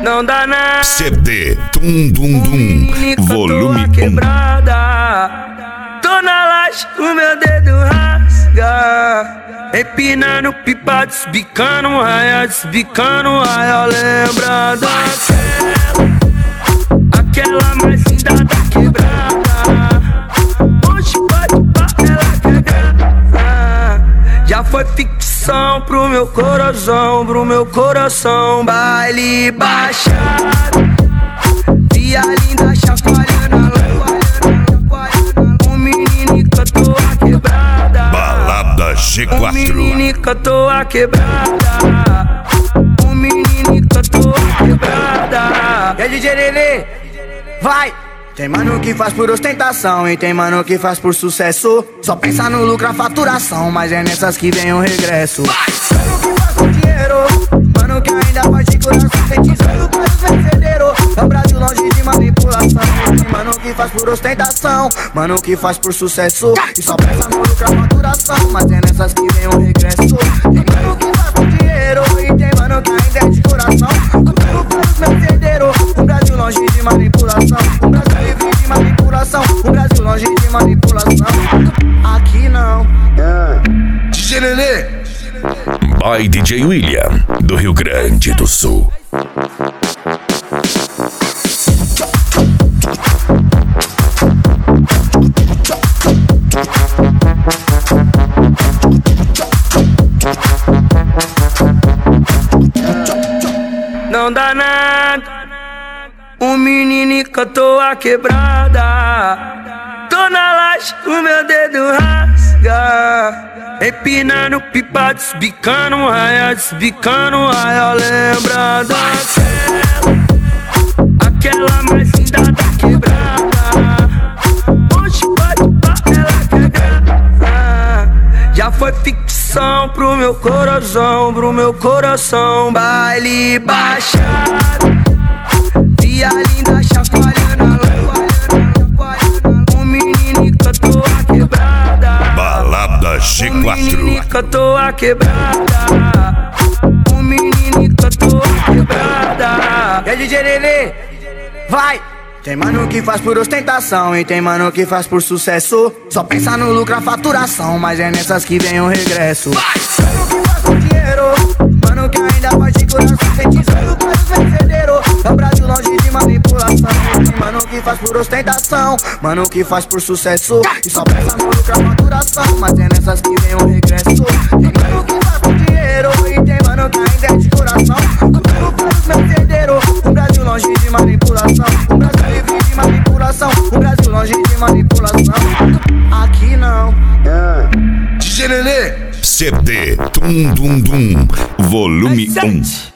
Não dá nada. CD Tum Dum Dum Volume 1. Quebrada. Tô na laje, o meu dedo rasga. Empinando pipa, desbicando raia, lembra daquela mais linda da quebrada. Hoje pode pá, ela quer graça. Já foi ficção pro meu coração, baile baixado. Via linda chacoalhando a lua, um menino cantou a quebrada. Balada G4. Um menino cantou a quebrada. Um menino cantou a quebrada. E aí, DJ Lelê, vai! Tem mano que faz por ostentação e tem mano que faz por sucesso. Só pensa no lucro, a faturação, mas é nessas que vem o regresso. Mano que faz por dinheiro, mano que ainda faz de coração, feitiçando para os vendedeiros. É o Brasil longe de manipulação. Tem mano que faz por ostentação, mano que faz por sucesso. E só pensa no lucro, a faturação, mas é nessas que vem o regresso. Tem mano que faz por dinheiro e tem mano que ainda é de coração. Tudo para os vendedeiros. Um Brasil longe de manipulação. Um Brasil livre de manipulação. Um Brasil longe de manipulação. Aqui não. DJ Lelê. By DJ William, do Rio Grande do Sul. Não dá nada. Um menino cantou a quebrada. Tô na laje, o meu dedo rasga. Empinando pipa, desbicando raia, lembra daquela mais linda da quebrada. Hoje pode pá, ela quer graça. Já foi ficção pro meu coração, baile baixado. Via linda chacoalhando a lua, um menino cantou a quebrada. Balada G4. Um menino cantou a quebrada. Um menino cantou a quebrada. E aí, DJ Lelê, vai! Tem mano que faz por ostentação e tem mano que faz por sucesso. Só pensa no lucro, a faturação, mas é nessas que vem o regresso. Mano que faz por dinheiro, mano que ainda faz de coração, feitiçando para os vendedeiros. É o Brasil longe de manipulação. Tem mano que faz por ostentação, mano que faz por sucesso. E só pensa no lucro, a faturação, mas é nessas que vem o regresso. Tem mano que faz por dinheiro e tem mano que ainda é de coração. Tudo para os vendedeiros. Um Brasil longe de manipulação. Um Brasil livre de manipulação. Um Brasil longe de manipulação. Aqui não. DJ Lelê. CD Tum Dum Dum Volume 1.